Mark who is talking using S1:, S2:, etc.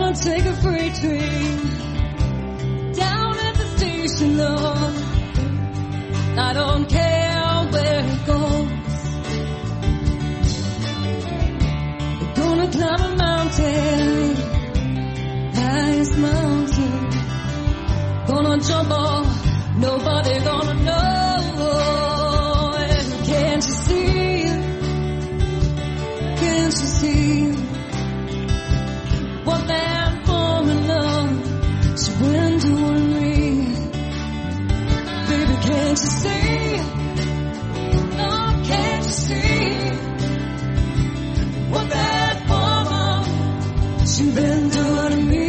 S1: take a freight train down at the station, Lord. I don't care where it goes. We're gonna climb a mountain, highest mountain. Gonna jump off, nobody gonna know. And can't you see? Can't you see what that woman love she went doing me? Baby, can't you see? Oh, can't you see what that woman she been doing to me?